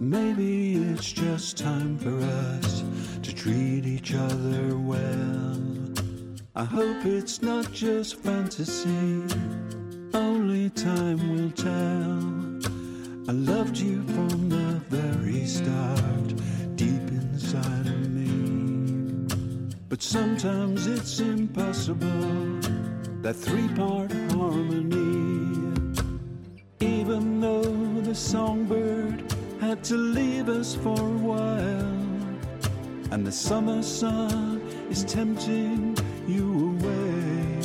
maybe it's just time for us to treat each other well. I hope it's not just fantasy, only time will tell. I loved you from the very start, deep inside of me. But sometimes it's impossible, that three-part harmony. Even though the songbird had to leave us for a while, and the summer sun is tempting you away,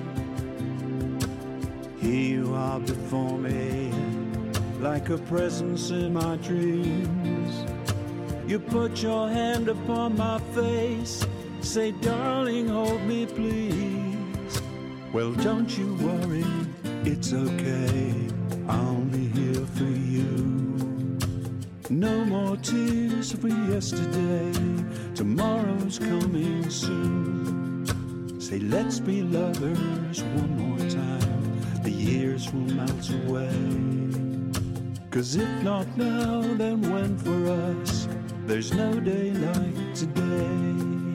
here you are before me, like a presence in my dreams. You put your hand upon my face, say, darling, hold me please. Well, don't you worry, it's okay, I'll be here for you. No more tears for yesterday, tomorrow's coming soon. Say, let's be lovers one more time, the years will melt away. 'Cause if not now, then when for us? There's no day like today.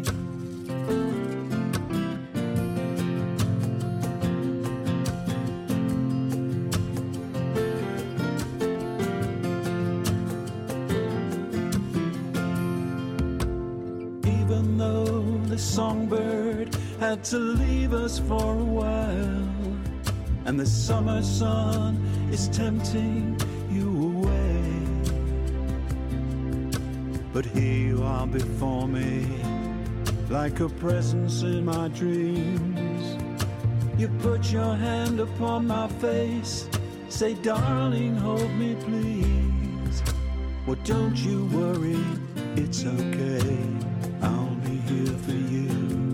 Even though the songbird had to leave us for a while, and the summer sun is tempting you away, but here you are before me, like a presence in my dreams. You put your hand upon my face, say, darling, hold me please. Well, don't you worry, it's okay, I'll be here for you.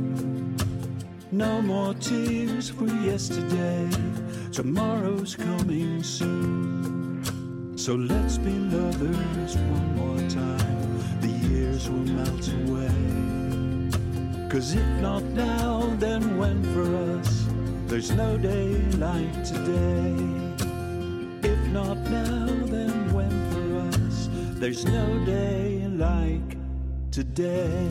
No more tears for yesterday, tomorrow's coming soon. So let's be lovers one more time, the years will melt away. 'Cause if not now, then when for us? There's no day like today. If not now, then when for us? There's no day like today.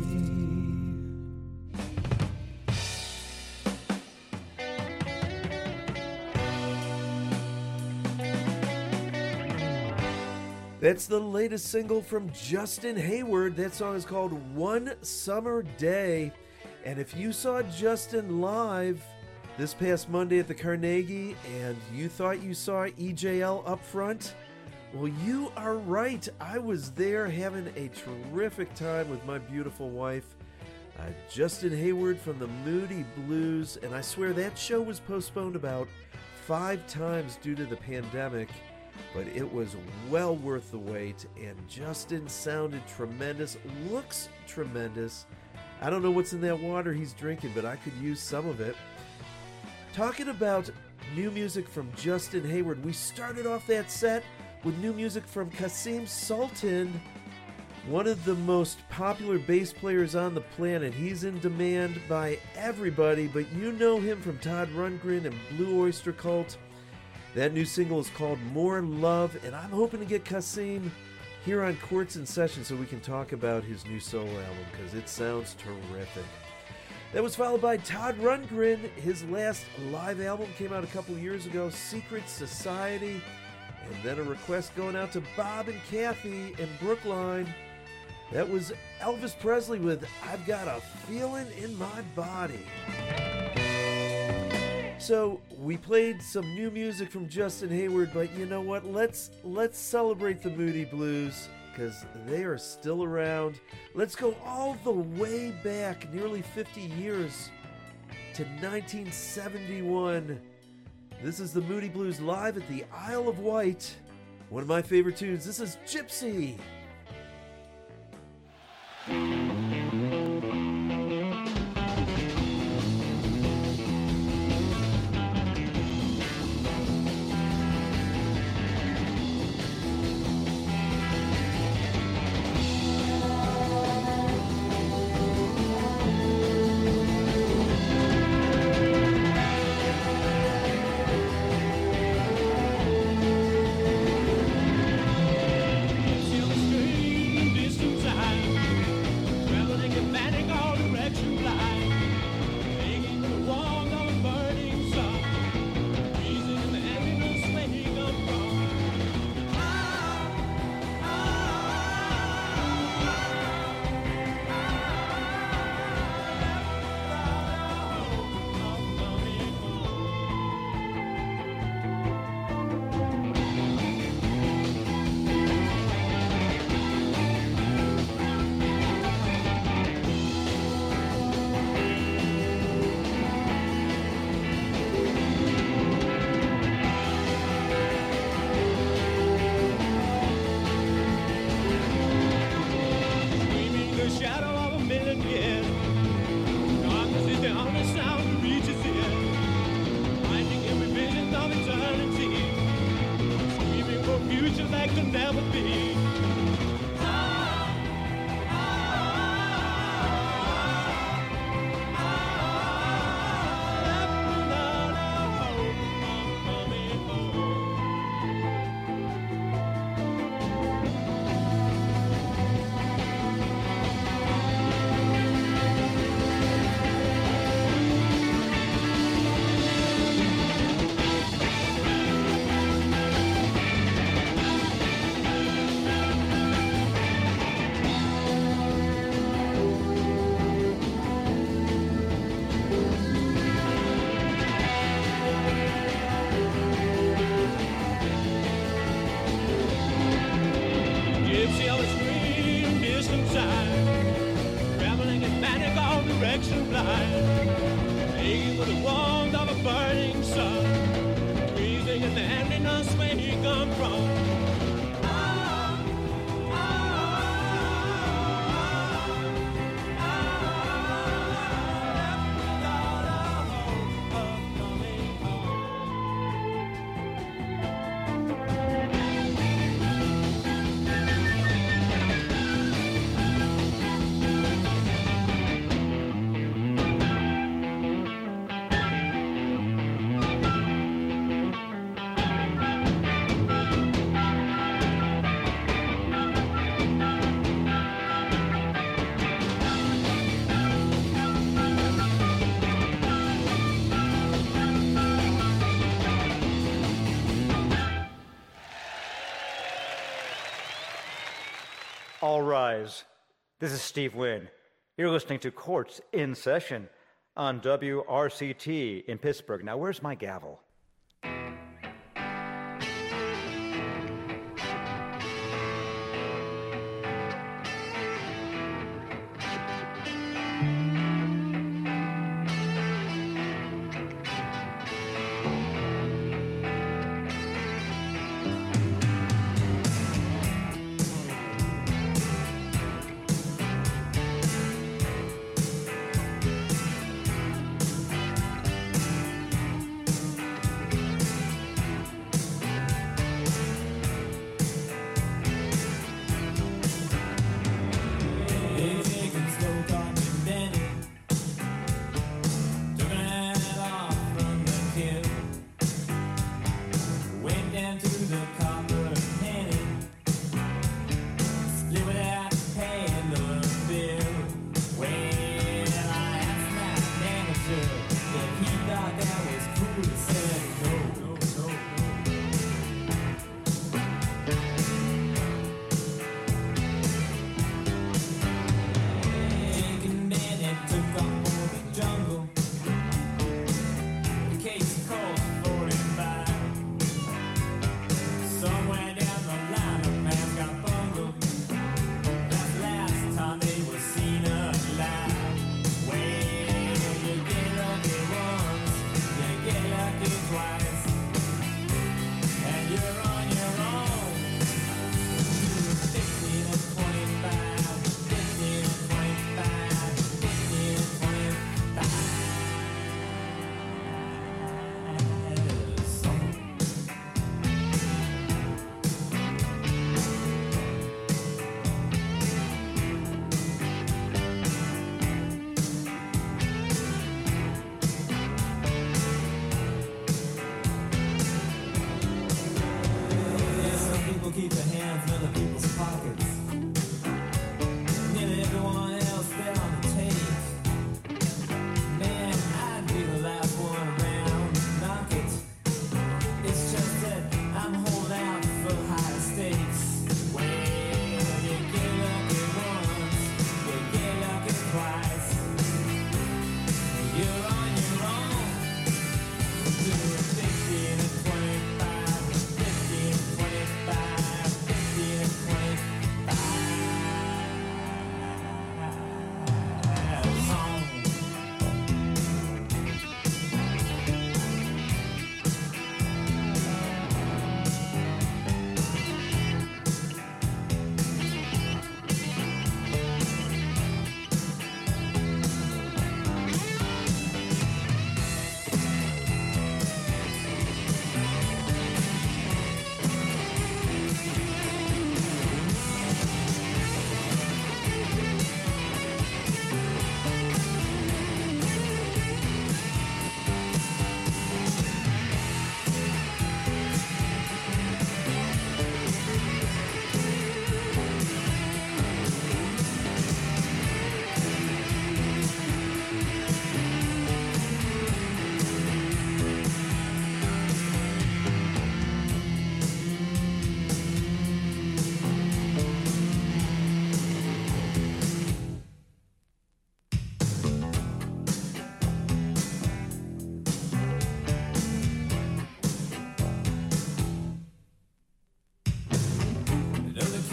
That's the latest single from Justin Hayward. That song is called One Summer Day. And if you saw Justin live this past Monday at the Carnegie and you thought you saw EJL up front, well, you are right. I was there having a terrific time with my beautiful wife, Justin Hayward from the Moody Blues. And I swear that show was postponed about 5 times due to the pandemic. But it was well worth the wait, and Justin sounded tremendous, looks tremendous. I don't know what's in that water he's drinking, but I could use some of it. Talking about new music from Justin Hayward, we started off that set with new music from Kasim Sultan, one of the most popular bass players on the planet. He's in demand by everybody, but you know him from Todd Rundgren and Blue Oyster Cult. That new single is called More Love, and I'm hoping to get Kasim here on Quartz in Session so we can talk about his new solo album, because it sounds terrific. That was followed by Todd Rundgren. His last live album came out a couple years ago, Secret Society, and then a request going out to Bob and Kathy in Brookline. That was Elvis Presley with I've Got a Feeling in My Body. So we played some new music from Justin Hayward, but you know what? Let's celebrate the Moody Blues, because they are still around. Let's go all the way back, nearly 50 years, to 1971. This is the Moody Blues live at the Isle of Wight. One of my favorite tunes. This is Gypsy. You like to never be. All rise. This is Steve Wynn. You're listening to Courts in Session on WRCT in Pittsburgh. Now, where's my gavel?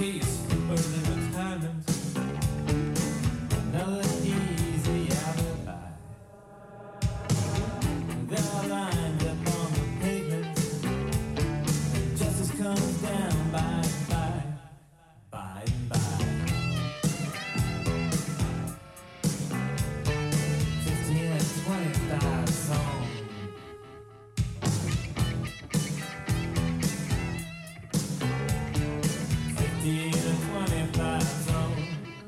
case of early retirement. Another easy alibi. There are lines up on the pavement. Justice comes down by and by and by. 15 and 25 songs. 15 and 25 songs.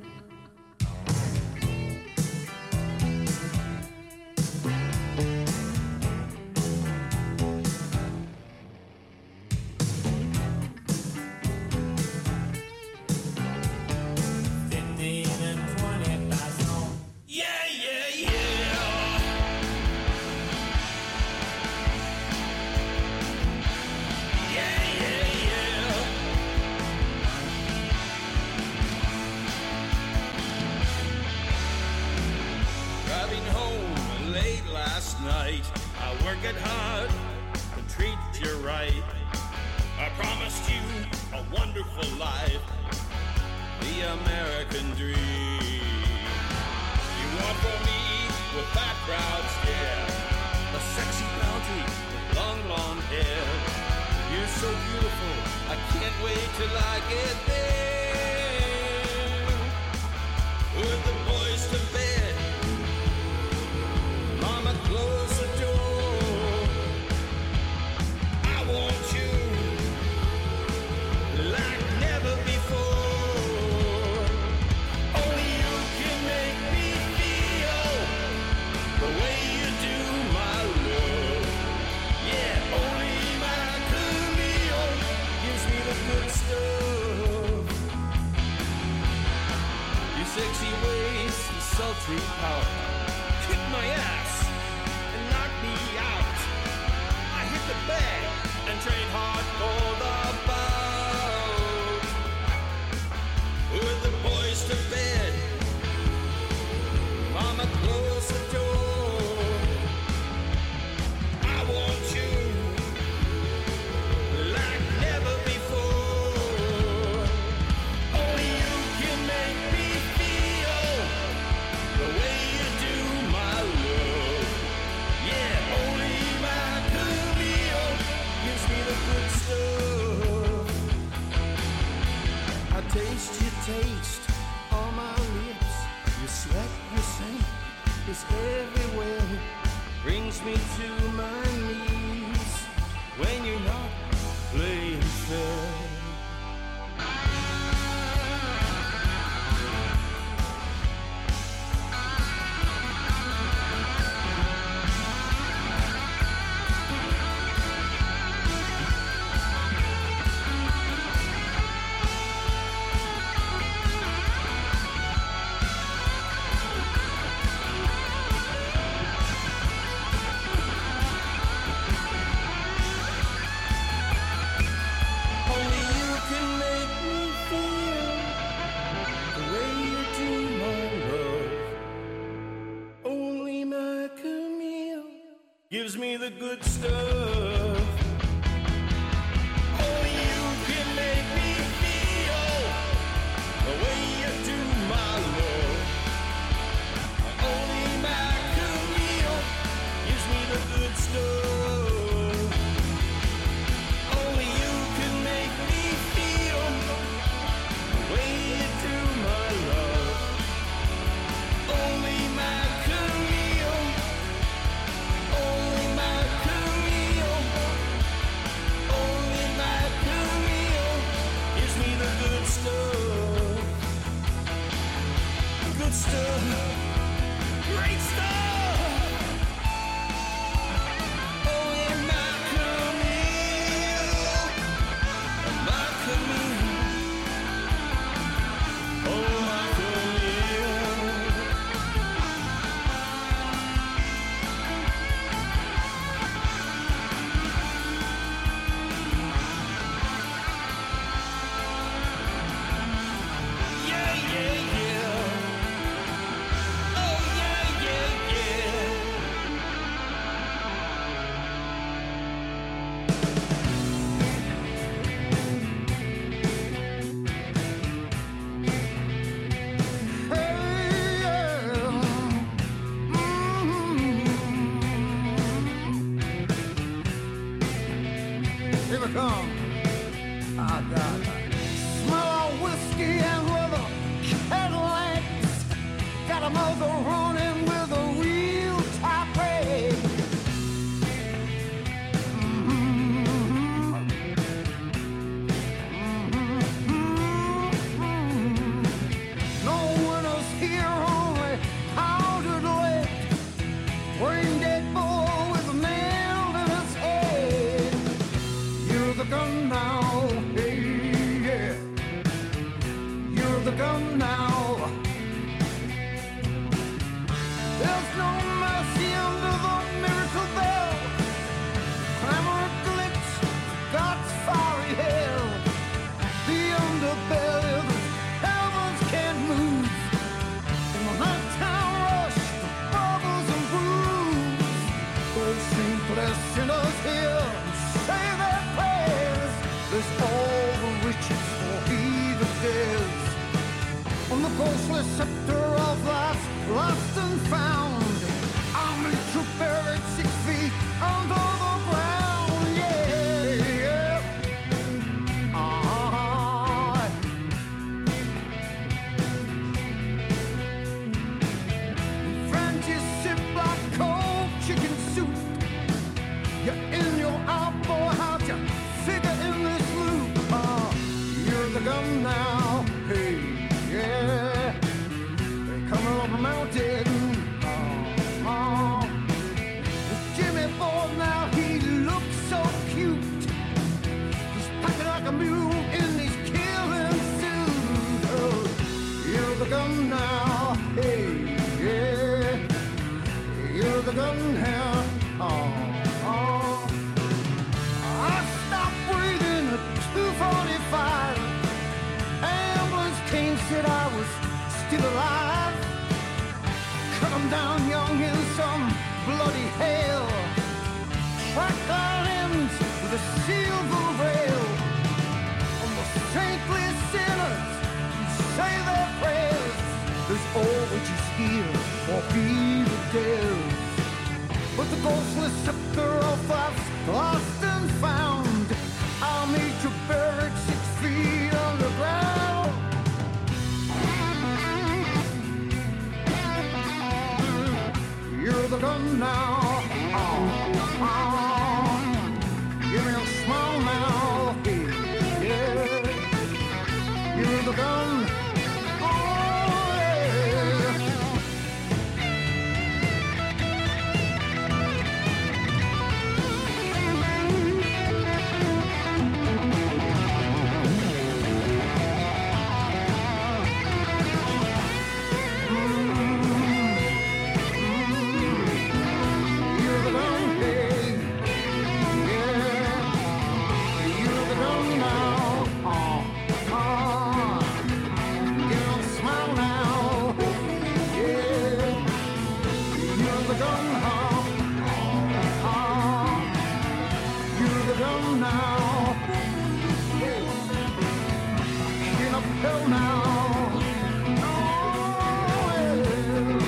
Yeah, yeah, yeah. Yeah, yeah, yeah. Driving home late last night. I work it hard and treat you right. I promised you a wonderful life, the American dream. You want for me with that proud stare, a sexy bounty with long blonde hair. You're so beautiful, I can't wait till I get there. Put the boys to bed, Mama, close the door. I want you like never before. Only you can make me feel the way you do my love. Yeah, only my Camille gives me the good stuff. Your sexy ways and sultry power kick my ass and knock me out. I hit the bag and train hard for the bout. Put the boys to bed, Mama, close the door. I want you like never before. Only you can make me feel the way you do my love. Yeah, only my Camille gives me the good stuff. I taste your taste on my lips. Your sweat, your scent is everywhere. Brings me to my knees when you're not playing fair. Only you can make me feel the way you do my love. Only my Camille gives me the good stuff. Only you can make me feel the way you do my love. Only my Camille gives me the good stuff. Only you can make me feel the way you do my love. Only my Camille. Only my Camille here we come. Oh, God. Smell of whiskey and leather Cadillacs. Got a mother running with a real tight brake. No winners here, only powdered lead. Brain dead boy with a nail in his head. You're the gun now, hey, yeah. You're the gun now. There's no mercy under the miracle bell. Clamor glitch, God's fiery hell. The underbelly of the heavens can't move. In the nighttime rush, the bubbles and bruise. Those same blessing us here and say their prayers. There's all the riches for evil days. On the ghostly scepter of life, lost and found, I'll meet you buried 6 feet under the ground, yeah. Francis sip like cold chicken soup. You're in your out, boy, how'd you figure in this loop? You're the gun now, hey, yeah. They coming up a mountain. Jimmy Ford now, he looks so cute. He's packing like a mule in his killing suit. Oh, you're the gun now, hey, yeah. You're the gun now. I stopped breathing at 2:45. Ambulance came, said I was still alive. Cut 'em down young in some bloody hell. Track our ends with a silver rail. On the saintly sinners who say their prayers. There's always here for evil days. But the ghostly scepter of life's lost and found. I'll meet you buried 6 feet underground. You're the gun now. Give me a smile now. Yeah. You're the gun. Oh, yeah. You're the gun, hey. Yeah. You're the gun now. Give 'em a smile now. Yeah. You're the gun now. You're the gun now. Get up hill now. Oh, yeah.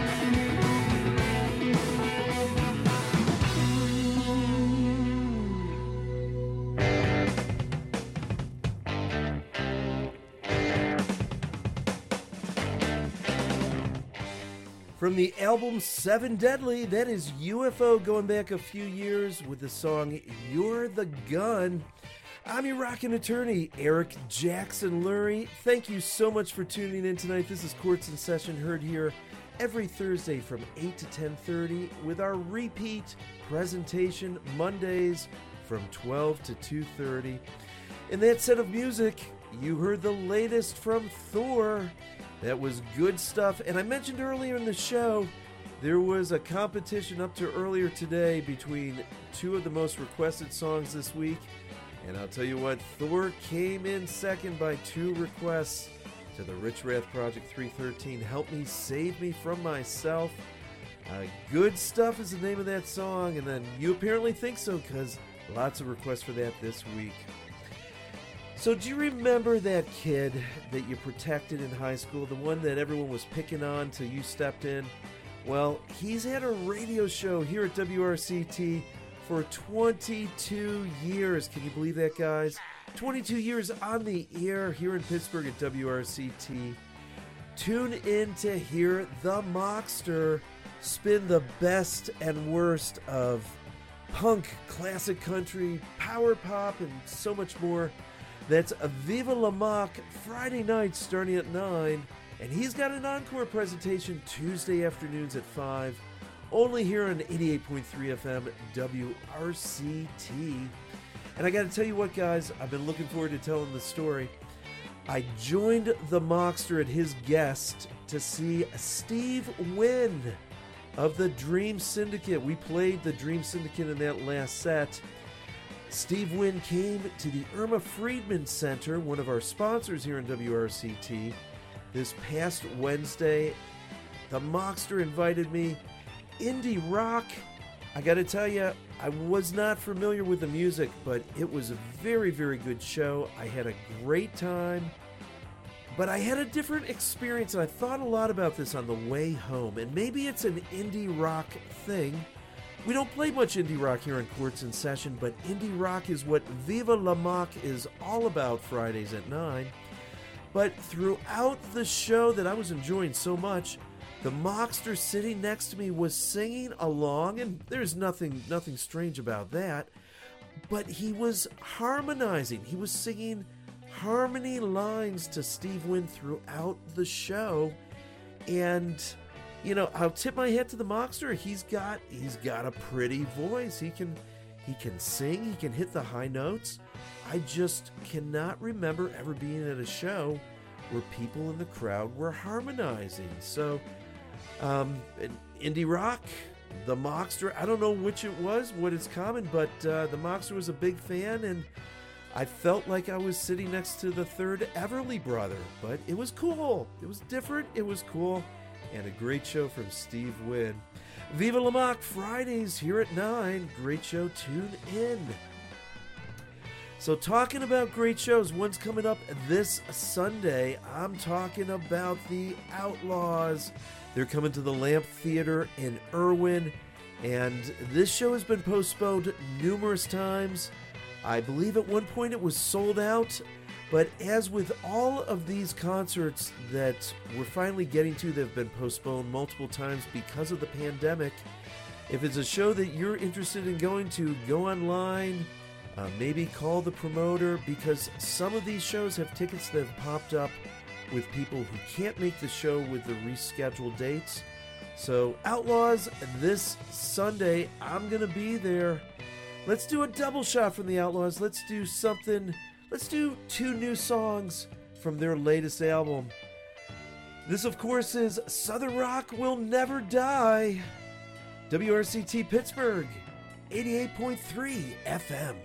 From the album Seven Deadly, that is UFO going back a few years with the song You're the Gun. I'm your rockin' attorney, Eric Jackson Lurie. Thank you so much for tuning in tonight. This is Courts in Session, heard here every Thursday from 8 to 10:30 with our repeat presentation Mondays from 12 to 2:30. In that set of music, you heard the latest from Thor. That was good stuff. And I mentioned earlier in the show, there was a competition up to earlier today between two of the most requested songs this week. And I'll tell you what, Thor came in second by 2 requests to the Rich Wrath Project 313. Help Me Save Me From Myself. Good Stuff is the name of that song. And then you apparently think so because lots of requests for that this week. So do you remember that kid that you protected in high school, the one that everyone was picking on till you stepped in? Well, he's had a radio show here at WRCT for 22 years. Can you believe that, guys? 22 years on the air here in Pittsburgh at WRCT. Tune in to hear the Mockster spin the best and worst of punk, classic country, power pop, and so much more. That's Viva La Mock, Friday night starting at 9. And he's got an encore presentation Tuesday afternoons at 5. Only here on 88.3 FM WRCT. And I got to tell you what, guys, I've been looking forward to telling the story. I joined the Mockster at his guest to see Steve Wynn of the Dream Syndicate. We played the Dream Syndicate in that last set. Steve Wynn came to the Irma Friedman Center, one of our sponsors here in WRCT, this past Wednesday. The Mockster invited me. Indie rock. I got to tell you, I was not familiar with the music, but it was a very, very good show. I had a great time, but I had a different experience, and I thought a lot about this on the way home, and maybe it's an indie rock thing. We don't play much indie rock here on Quartz in Session, but indie rock is what Viva La Mock is all about Fridays at 9. But throughout the show that I was enjoying so much, the Mockster sitting next to me was singing along, and there's nothing strange about that, but he was harmonizing. He was singing harmony lines to Steve Wynn throughout the show, and you know, I'll tip my hat to the Mockster. He's got a pretty voice. He can sing. He can hit the high notes. I just cannot remember ever being at a show where people in the crowd were harmonizing. So. Indie rock, the Mockster, I don't know which it was, what is common, but the Mockster was a big fan, and I felt like I was sitting next to the third Everly brother, but it was cool. It was different, it was cool, and a great show from Steve Wynn. Viva La Mock, Fridays here at 9. Great show, tune in. So talking about great shows, one's coming up this Sunday. I'm talking about the Outlaws. They're coming to the Lamp Theater in Irwin, and this show has been postponed numerous times. I believe at one point it was sold out, but as with all of these concerts that we're finally getting to that have been postponed multiple times because of the pandemic, if it's a show that you're interested in going to, go online, maybe call the promoter, because some of these shows have tickets that have popped up with people who can't make the show with the rescheduled dates. So Outlaws this Sunday, I'm gonna be there. Let's do a double shot from the Outlaws. Let's do 2 new songs from their latest album. This, of course, is Southern Rock Will Never Die. WRCT Pittsburgh, 88.3 FM.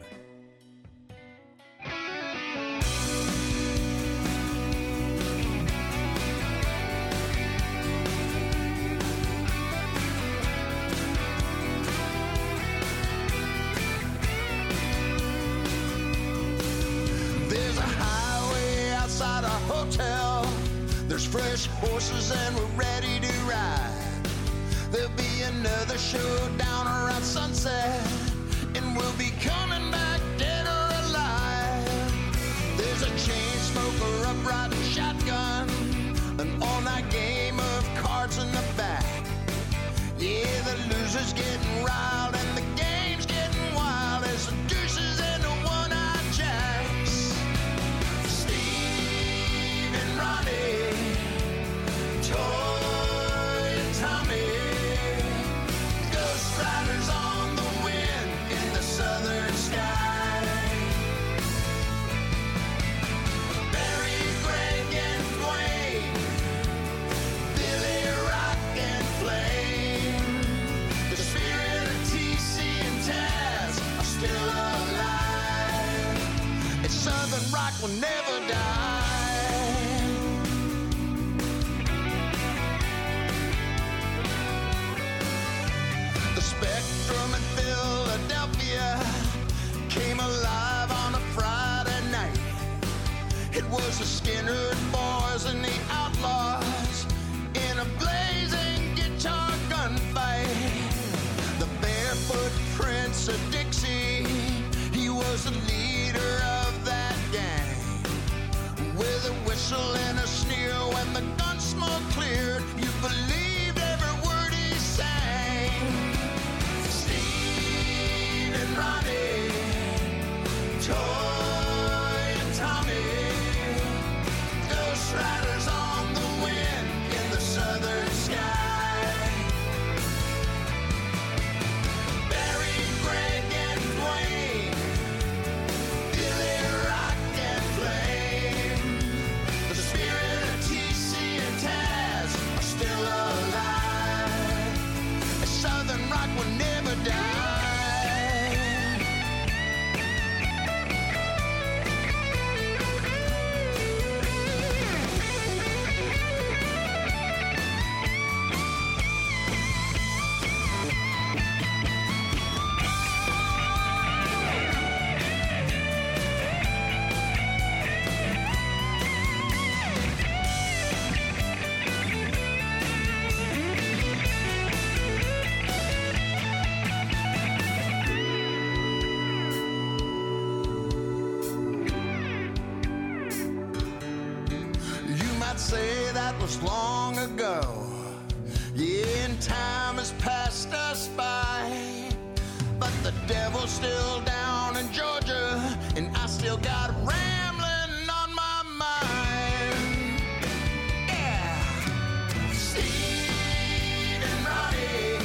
There's fresh horses and we're ready to ride. There'll be another showdown around sunset, and we'll be coming back dead or alive. There's a chain smoker up riding shotgun, an all-night game of cards in the back. Yeah, the loser's getting riled and the game's getting wild as the deuces and the one-eyed jacks. Steve and Ronnie, Toy and Tommy, Ghost Riders on the wind in the southern sky. Barry, Greg, and Dwayne, Billy, Rock, and Flame, the spirit of TC and Taz are still alive. And Southern Rock will never die. Spectrum in Philadelphia came alive on a Friday night. It was the Skinner Boys and the Outlaws in a blazing guitar gunfight. The Barefoot Prince of the leader of that gang. With a whistle and a sneer when the gun smoke cleared, you believed every word he sang. Steve and Ronnie, Toy and Tommy, Ghost Riders on the wind in the southern sky. Barry, Greg, and Dwayne, Billy, Rock, and Flame. The spirit of TC and Taz are still alive. Southern rock will never die. You might say that was long ago. Yeah, and time has passed us by. But the devil's still down in Georgia, and I still got rambling on my mind. Yeah. Steve and Ronnie,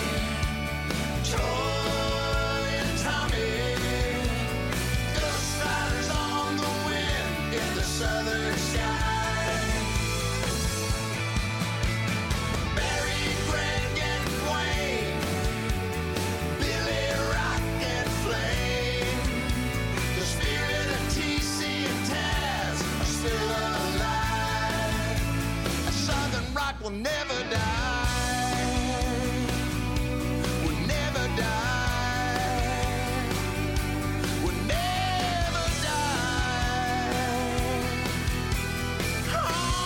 Troy and Tommy, Ghost Riders on the wind in the southern sky. Barry, Greg, and Dwayne, Billy, Rock, and Flame. The spirit of TC and Taz are still alive. A southern rock will never die. Will never die. Will never die. Oh.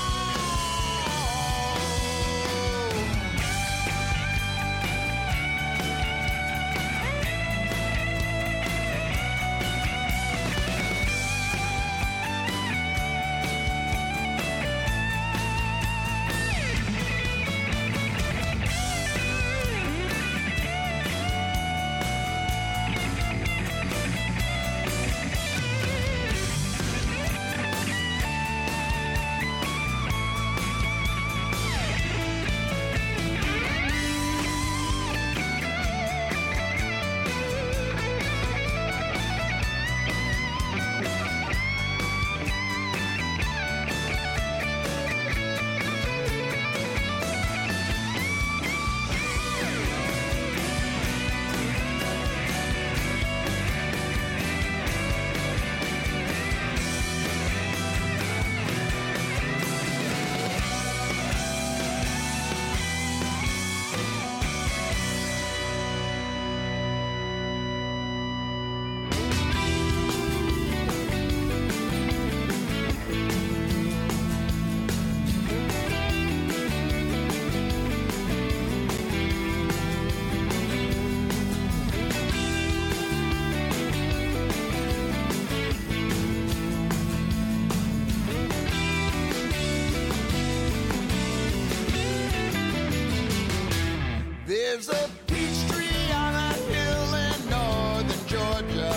There's a peach tree on a hill in northern Georgia,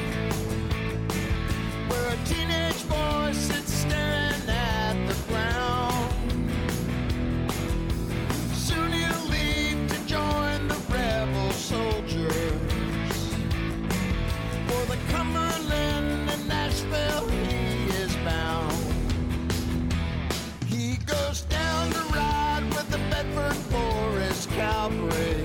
where a teenage boy sits staring at the ground. Soon he'll leave to join the rebel soldiers. For the Cumberland and Nashville he is bound. He goes down to ride with the Bedford Forest Cavalry.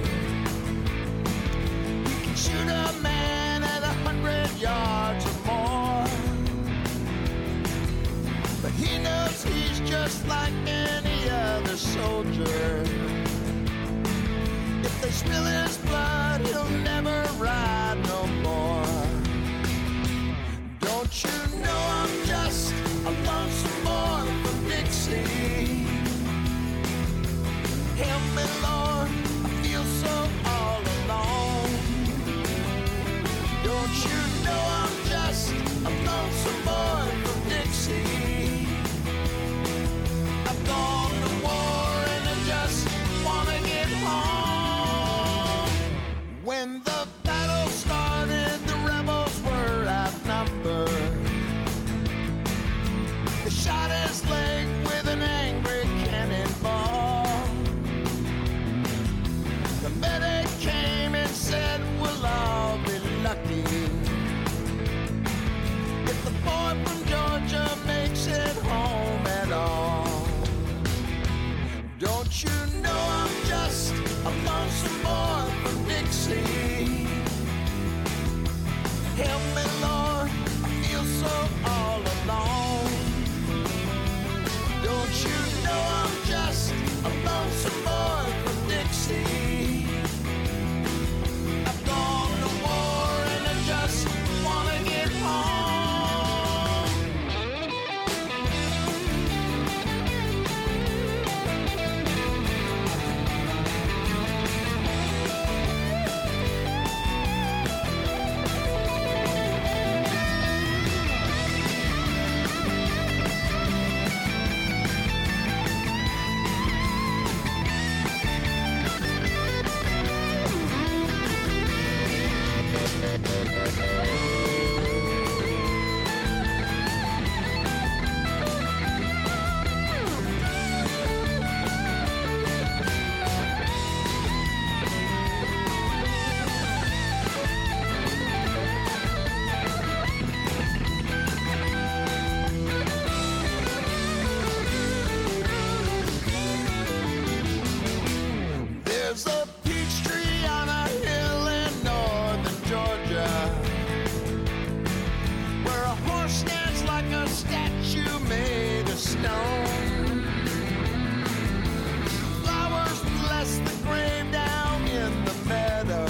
He can shoot a man at 100 yards or more, but he knows he's just like any other soldier. If they spill his blood, he'll never ride no more. Don't you know I'm just a lonesome boy from Dixie? Help me, Lord, I feel so all alone. Don't you know I'm just lucky. If the boy from Georgia makes it home at all, don't you know I'm just a lonesome boy from Dixie? Help me, Lord, I feel so all alone. Don't you know I'm just a lonesome boy from Dixie? I've gone to war and I just wanna get home. There's a peach tree on a hill in northern Georgia, where a horse stands like a statue made of stone. Flowers bless the grave down in the meadow.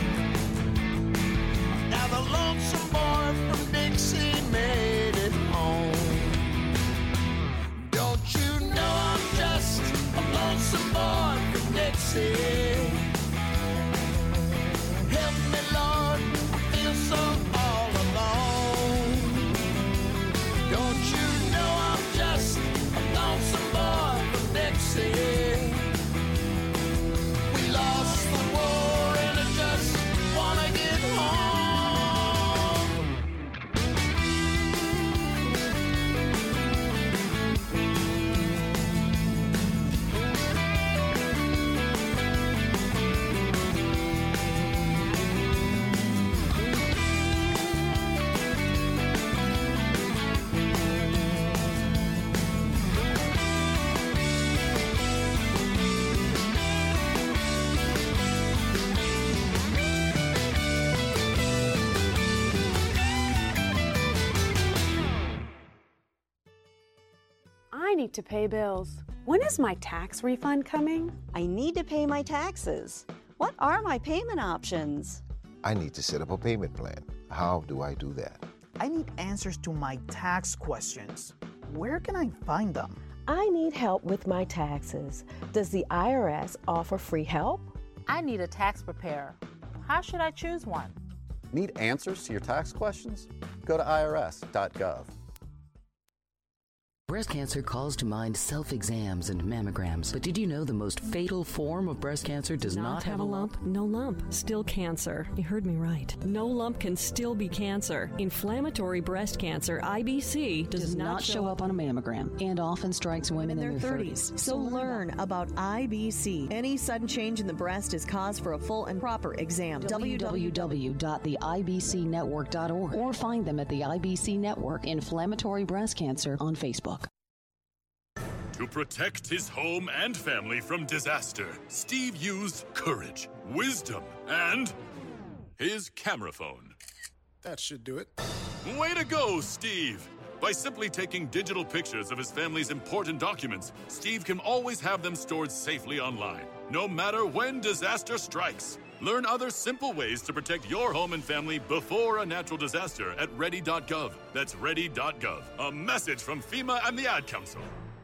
Now the lonesome boy from Dixie made it home. Don't you know I'm just a lonesome boy from Dixie? Help me, Lord, I feel so all alone. Don't you know I'm just a lonesome boy from Dixie? We lost the war and I just wanna get home. I need to pay bills. When is my tax refund coming? I need to pay my taxes. What are my payment options? I need to set up a payment plan. How do I do that? I need answers to my tax questions. Where can I find them? I need help with my taxes. Does the IRS offer free help? I need a tax preparer. How should I choose one? Need answers to your tax questions? Go to irs.gov. Breast cancer calls to mind self-exams and mammograms. But did you know the most fatal form of breast cancer does not have a lump? No lump. Still cancer. You heard me right. No lump can still be cancer. Inflammatory breast cancer, IBC, does not show up on a mammogram and often strikes women in their 30s. So learn about IBC. Any sudden change in the breast is cause for a full and proper exam. www.theibcnetwork.org or find them at the IBC Network Inflammatory Breast Cancer on Facebook. To protect his home and family from disaster, Steve used courage, wisdom, and his camera phone. That should do it. Way to go, Steve! By simply taking digital pictures of his family's important documents, Steve can always have them stored safely online, no matter when disaster strikes. Learn other simple ways to protect your home and family before a natural disaster at ready.gov. That's ready.gov. A message from FEMA and the Ad Council.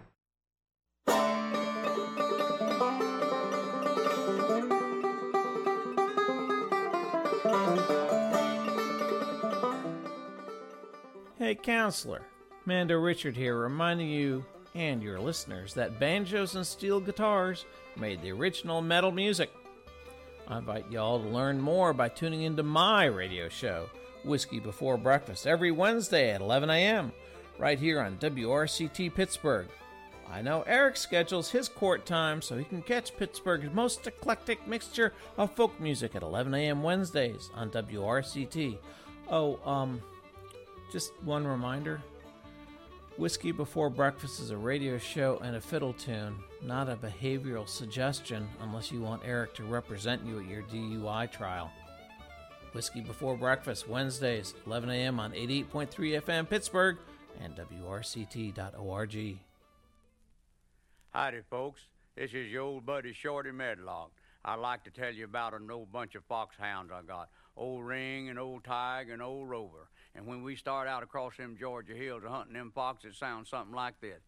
Hey, Counselor. Mando Richard here, reminding you and your listeners that banjos and steel guitars made the original metal music. I invite y'all to learn more by tuning into my radio show, Whiskey Before Breakfast, every Wednesday at 11 a.m., right here on WRCT Pittsburgh. I know Eric schedules his court time so he can catch Pittsburgh's most eclectic mixture of folk music at 11 a.m. Wednesdays on WRCT. Oh, just one reminder. Whiskey Before Breakfast is a radio show and a fiddle tune, not a behavioral suggestion unless you want Eric to represent you at your DUI trial. Whiskey Before Breakfast, Wednesdays, 11 a.m. on 88.3 FM Pittsburgh and WRCT.org. Howdy, folks. This is your old buddy Shorty Medlock. I'd like to tell you about an old bunch of foxhounds I got. Old Ring and Old Tig and Old Rover. And when we start out across them Georgia hills a hunting them foxes, it sounds something like this.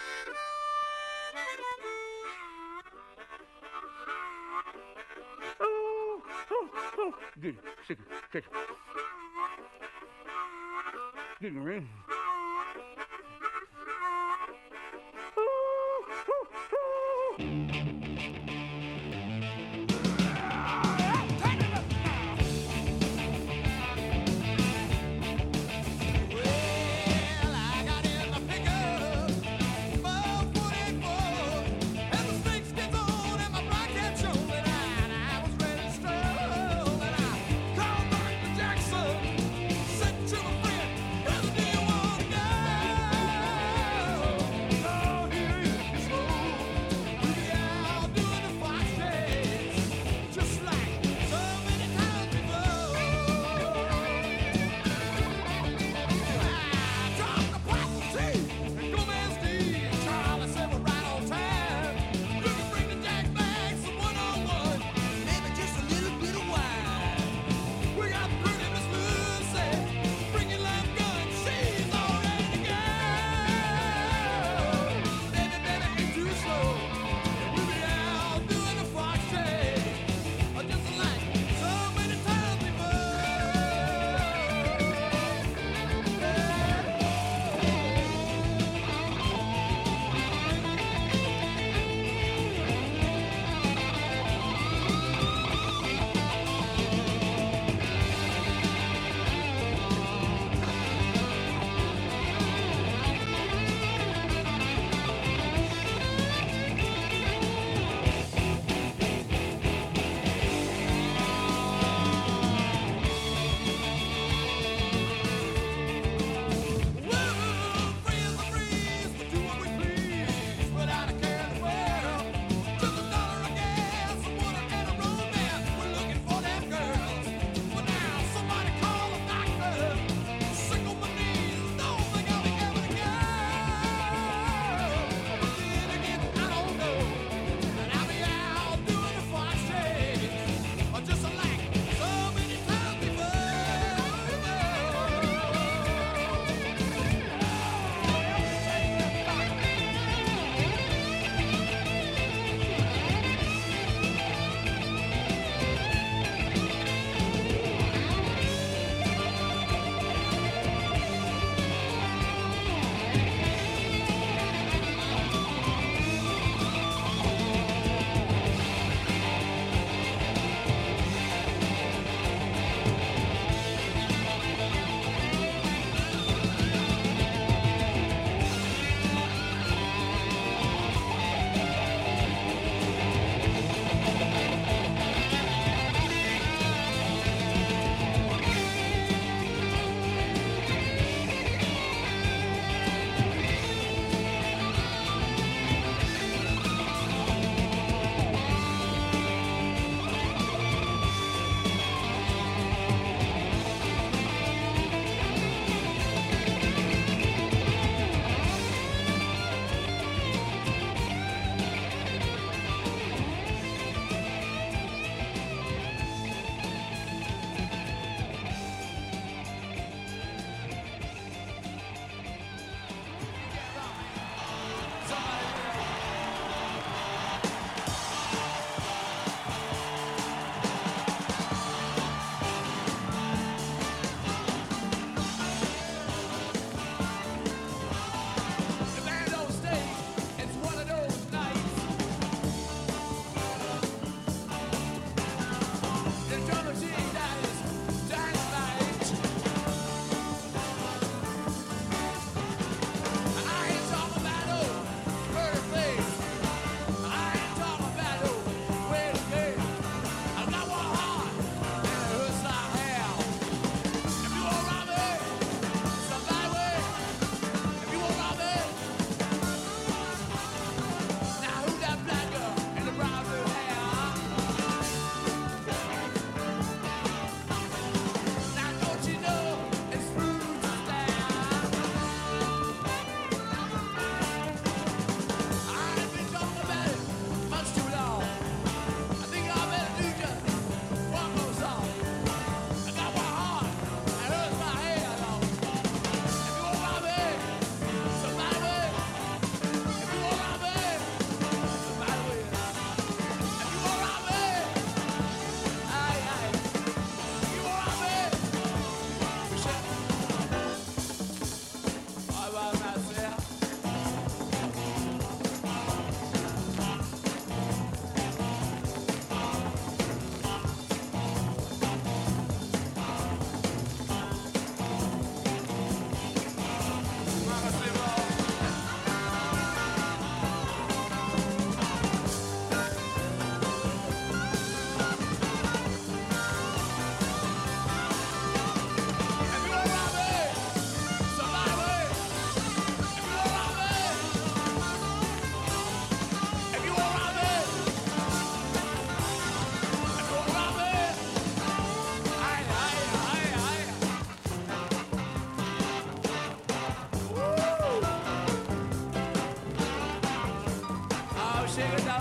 Get it, sick it, catch it. Get it, Ring.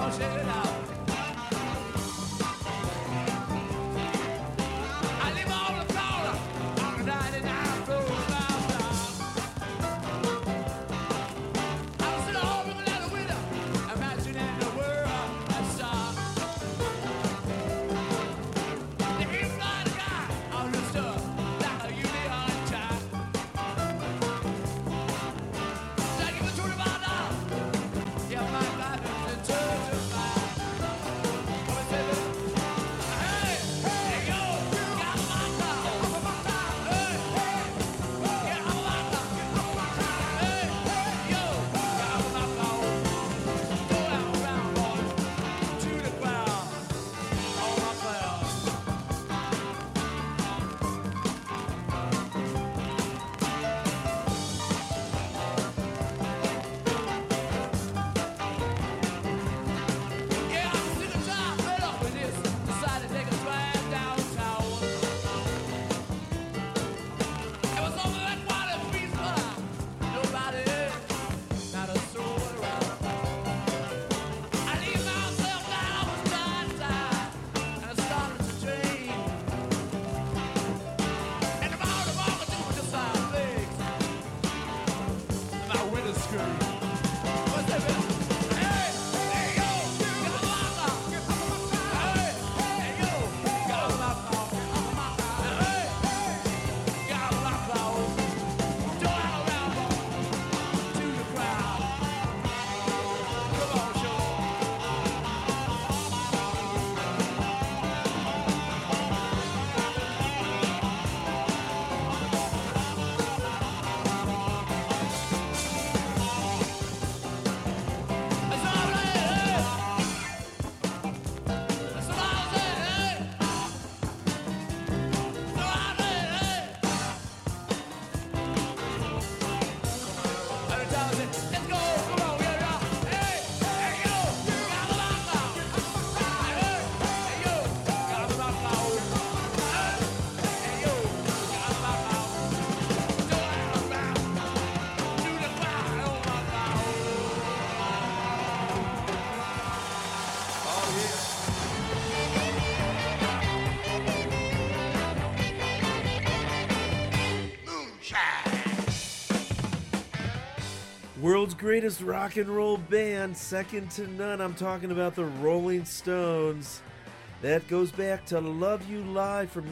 World's greatest rock and roll band, second to none. I'm talking about the Rolling Stones. That goes back to Love You Live from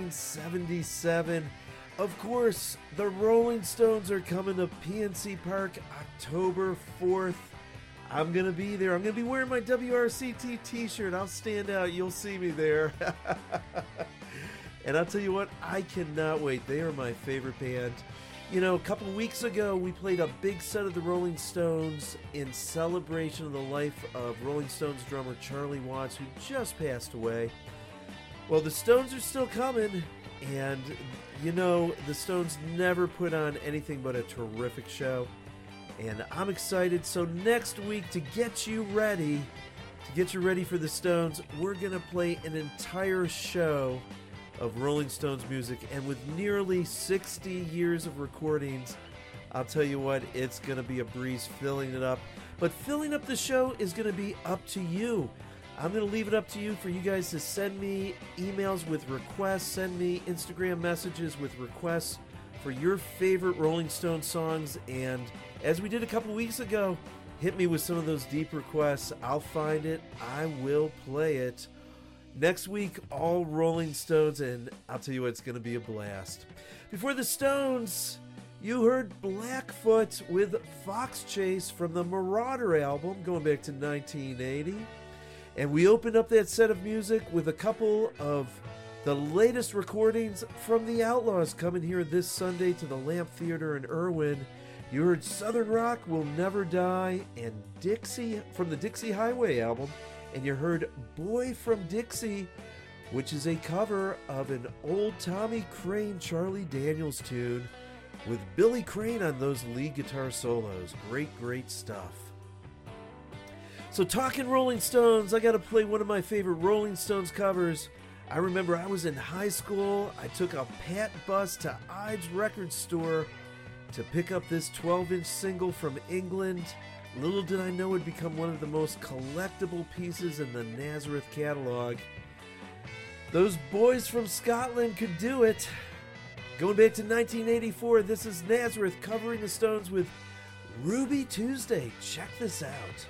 1977. Of course, the Rolling Stones are coming to PNC Park October 4th. I'm going to be there. I'm going to be wearing my WRCT t-shirt. I'll stand out. You'll see me there. And I'll tell you what, I cannot wait. They are my favorite band. You know, a couple of weeks ago, we played a big set of the Rolling Stones in celebration of the life of Rolling Stones drummer Charlie Watts, who just passed away. Well, the Stones are still coming, and, you know, the Stones never put on anything but a terrific show. And I'm excited. So next week, to get you ready for the Stones, we're going to play an entire show of Rolling Stones music, and with nearly 60 years of recordings, I'll tell you what, it's going to be a breeze filling it up. But filling up the show is going to be up to you. I'm going to leave it up to you for you guys to send me emails with requests, send me Instagram messages with requests for your favorite Rolling Stones songs, and as we did a couple weeks ago, hit me with some of those deep requests. I'll find it. I will play it. Next week, all Rolling Stones, and I'll tell you what, it's going to be a blast. Before the Stones, you heard Blackfoot with Fox Chase from the Marauder album, going back to 1980. And we opened up that set of music with a couple of the latest recordings from the Outlaws coming here this Sunday to the Lamp Theater in Irwin. You heard Southern Rock Will Never Die and Dixie from the Dixie Highway album. And you heard Boy from Dixie, which is a cover of an old Tommy Crane Charlie Daniels tune with Billy Crane on those lead guitar solos. Great, great stuff. So talking Rolling Stones, I got to play one of my favorite Rolling Stones covers. I remember I was in high school. I took a Pat bus to Ives Record Store to pick up this 12-inch single from England Little did I know it would become one of the most collectible pieces in the Nazareth catalog. Those boys from Scotland could do it. Going back to 1984, this is Nazareth covering the Stones with Ruby Tuesday. Check this out.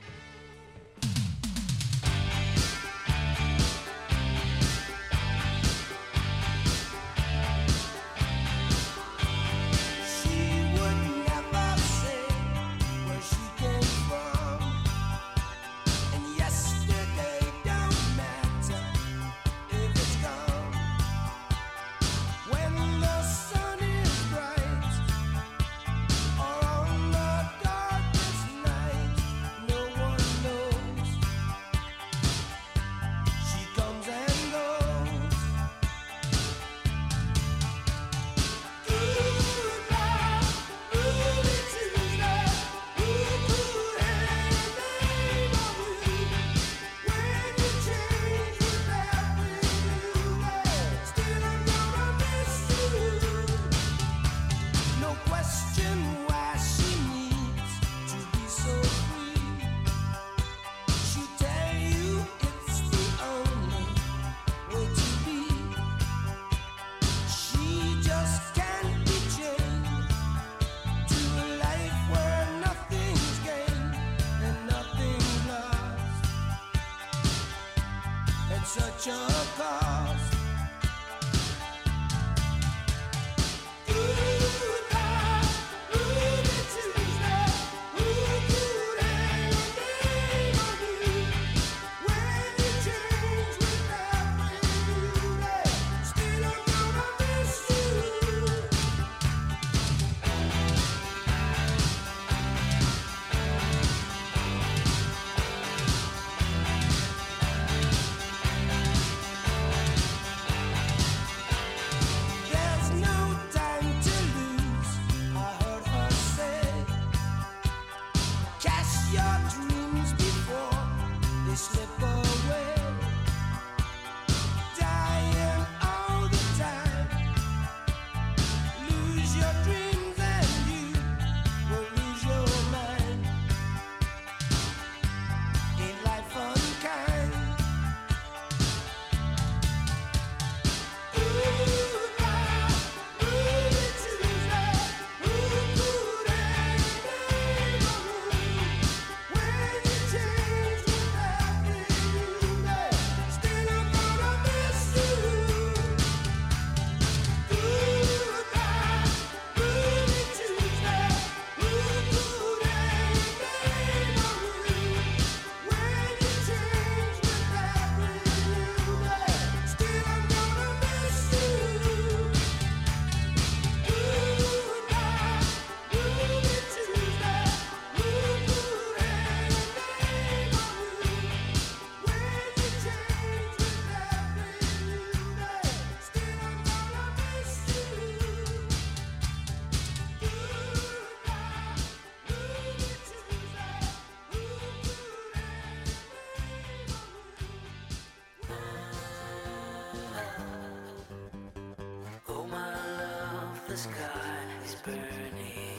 The sky is burning.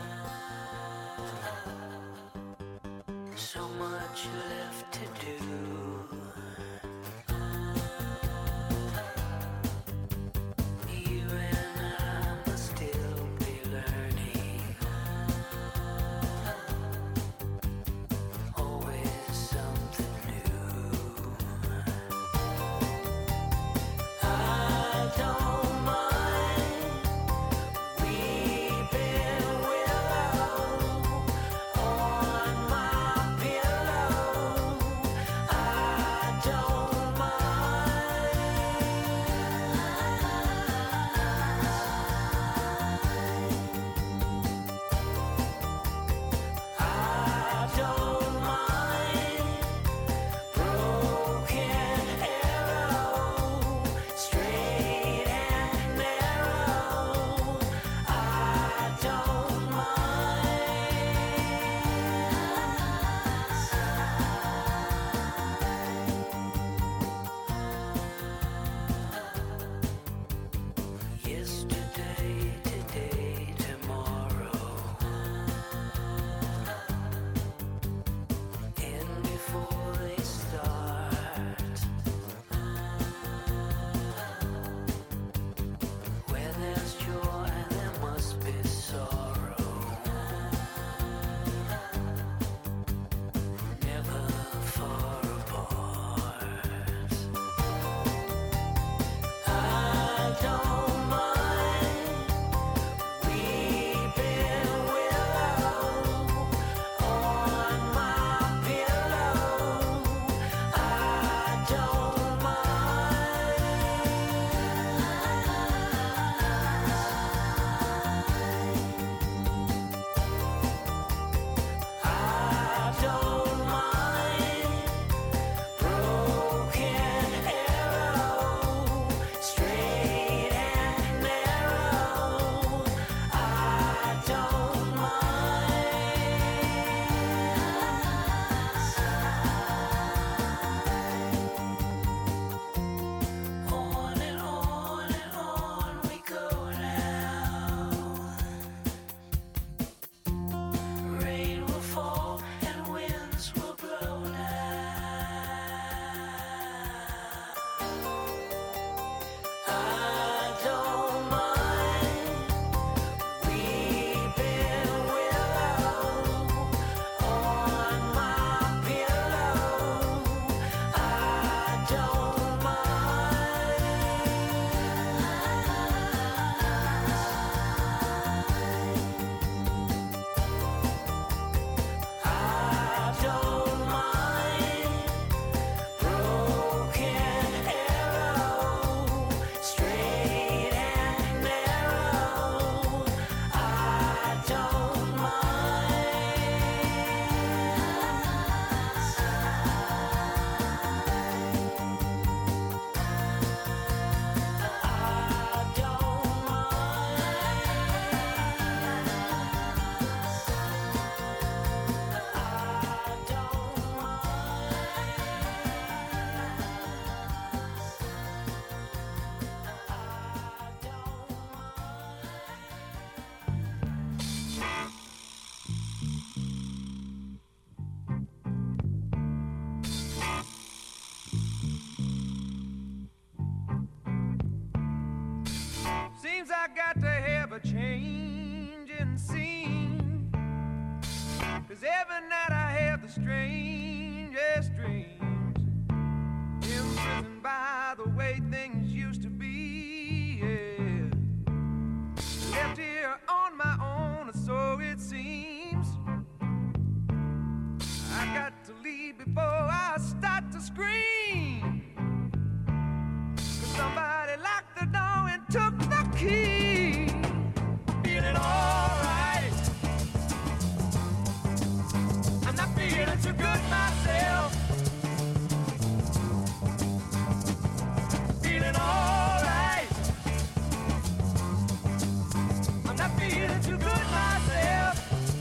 So much left to do. You and I must still be learning. Always something new. I don't mind. We build changing scene. 'Cause every night I have the strangest dreams, imprisoned by the way things used to be, yeah. Left here on my own, so it seems. I got to leave before I start to scream. 'Cause somebody locked the door and took the key. Feeling alright. I'm not feeling too good myself. Feeling alright. I'm not feeling too good myself.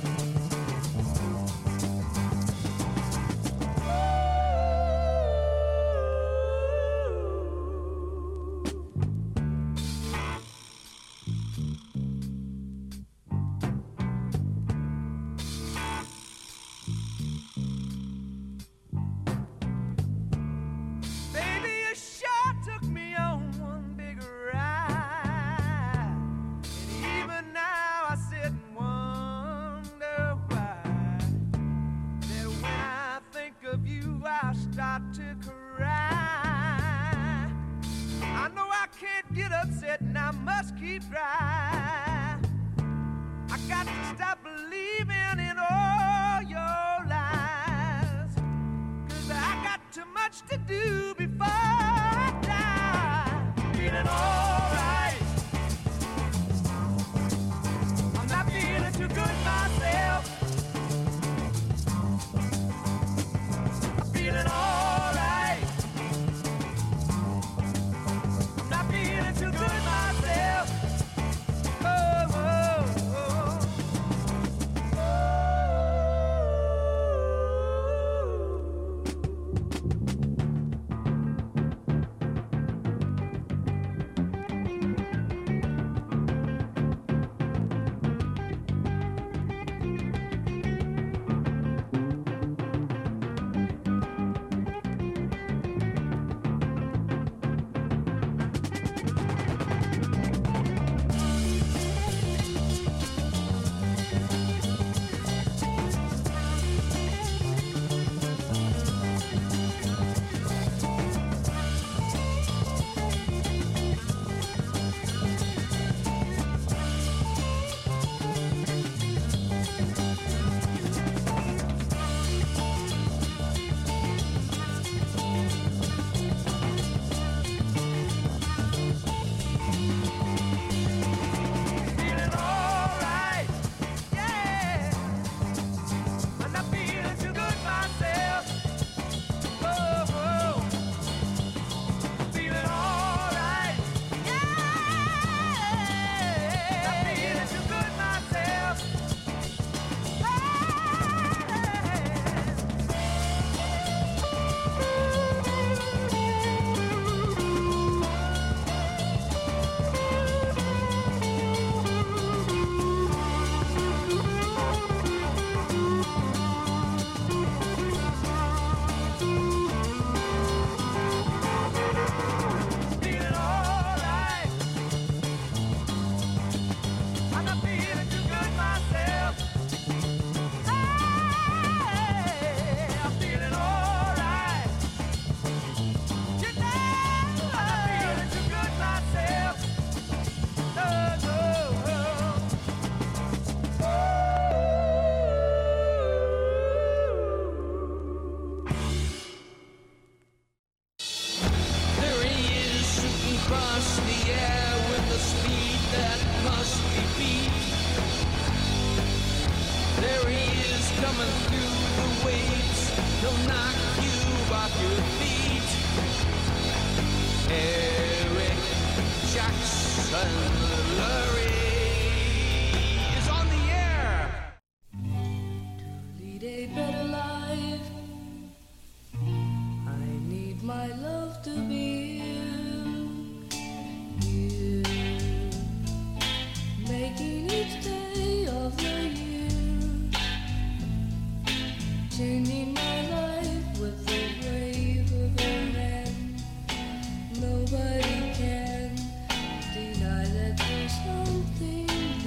Changing my life with the wave of a hand. Nobody can deny that there's something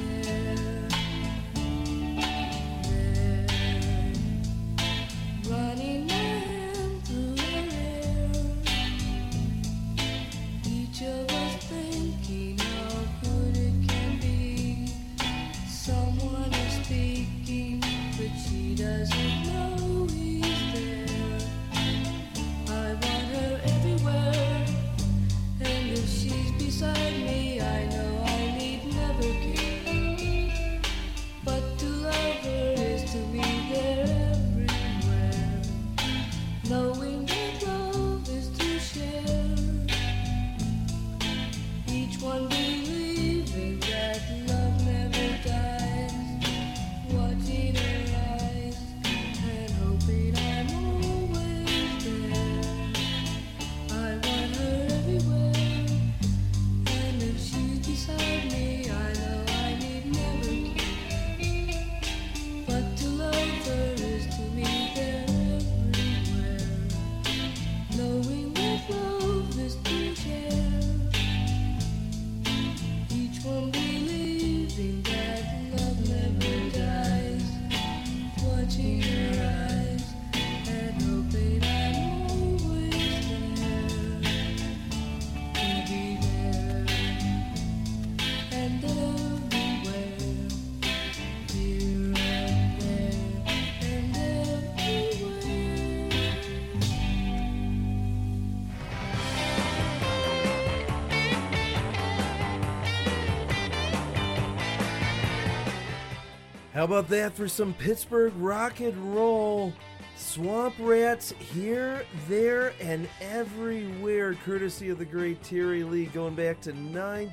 How about that for some Pittsburgh rock and roll? Swamp Rats here, there, and everywhere, courtesy of the great Terry Lee, going back to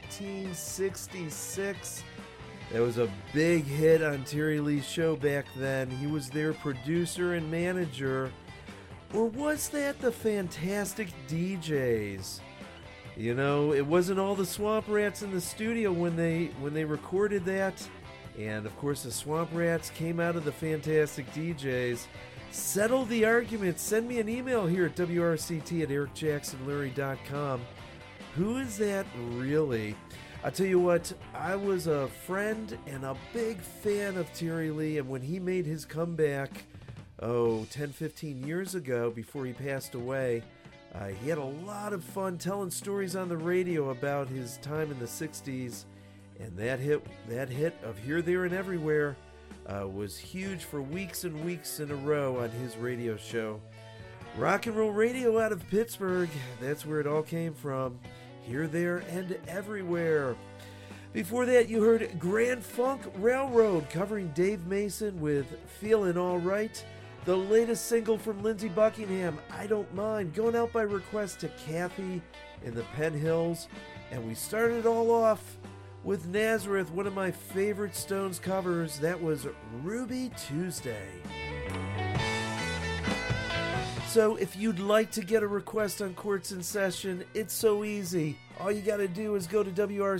1966. That was a big hit on Terry Lee's show back then. He was their producer and manager. Or was that the Fantastic DJs? You know, it wasn't all the Swamp Rats in the studio when they recorded that. And of course, the Swamp Rats came out of the Fantastic DJs. Settle the argument. Send me an email here at wrct@ericjacksonlurie.com. Who is that really? I'll tell you what, I was a friend and a big fan of Terry Lee, and when he made his comeback, 10, 15 years ago, before he passed away, he had a lot of fun telling stories on the radio about his time in the 60s, and that hit of Here, There, and Everywhere was huge for weeks and weeks in a row on his radio show. Rock and roll radio out of Pittsburgh, that's where it all came from. Here, There, and Everywhere. Before that, you heard Grand Funk Railroad covering Dave Mason with Feelin' All Right. The latest single from Lindsey Buckingham, I Don't Mind, going out by request to Kathy in the Penn Hills. And we started it all off with Nazareth, one of my favorite Stones covers. That was Ruby Tuesday. So if you'd like to get a request on Courts in Session, it's so easy. All you got to do is go to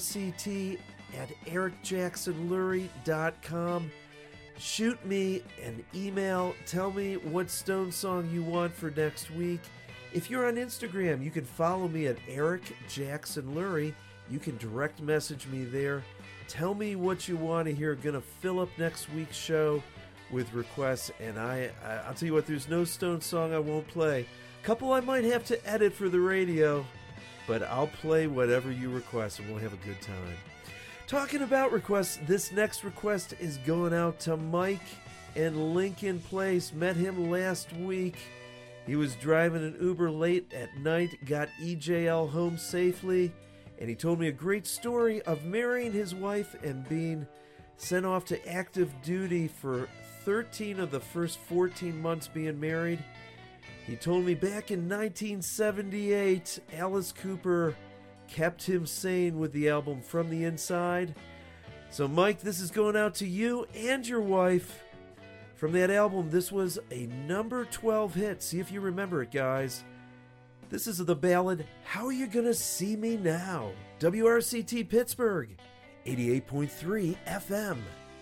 wrct@ericjacksonlurie.com. Shoot me an email. Tell me what Stone song you want for next week. If you're on Instagram, you can follow me at Eric Jackson Lurie. You can direct message me there. Tell me what you want to hear. Going to fill up next week's show with requests, and I'll tell you what, there's no Stone song I won't play. A couple I might have to edit for the radio, but I'll play whatever you request, and we'll have a good time. Talking about requests, this next request is going out to Mike in Lincoln Place. Met him last week. He was driving an Uber late at night, got EJL home safely, and he told me a great story of marrying his wife and being sent off to active duty for 13 of the first 14 months being married. He told me back in 1978, Alice Cooper kept him sane with the album From the Inside. So Mike, this is going out to you and your wife. From that album, this was a number 12 hit. See if you remember it, guys. This is the ballad, How You Gonna See Me Now? WRCT Pittsburgh, 88.3 FM.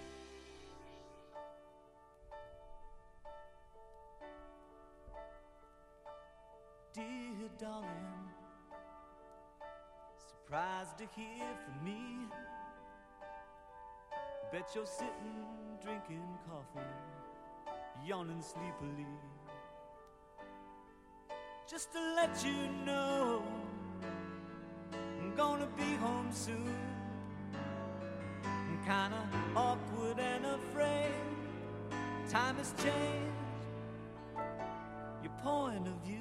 Dear darling, surprised to hear from me. Bet you're sitting, drinking coffee, yawning sleepily. Just to let you know, I'm gonna be home soon. I'm kinda awkward and afraid. Time has changed your point of view.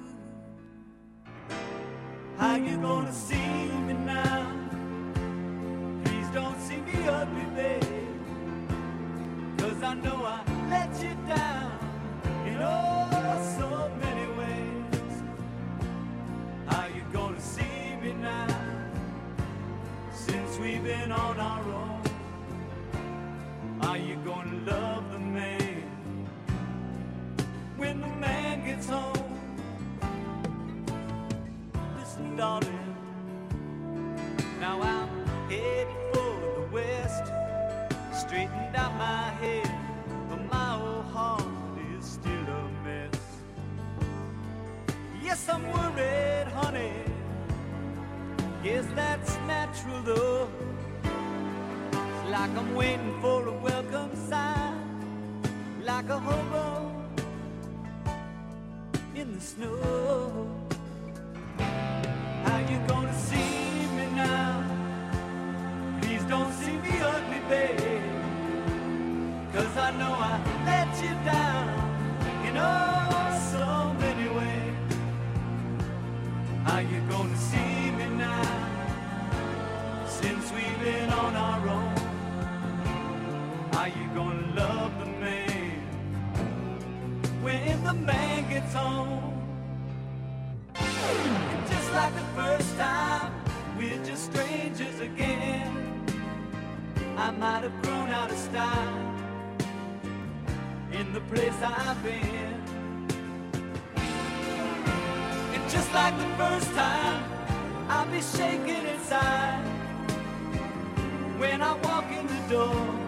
How you gonna see me now? Please don't see me ugly, babe, 'cause I know I let you down in oh so many ways. How you gonna see me now? Since we've been on our own, are you gonna love the man when the man gets home? Listen, darling, now I'm headed for the west, straightened out my head, but my old heart is still a mess. Yes, I'm worried, honey, yes, that's natural though. It's like I'm waiting for a welcome sign, like a hobo in the snow. How you gonna see me now? Please don't see me ugly, babe, 'cause I know I let you down in oh so many ways. How you gonna see me now? Since we've been on our own, are you gonna it's on. And just like the first time, we're just strangers again. I might have grown out of style in the place I've been. And just like the first time, I'll be shaking inside when I walk in the door.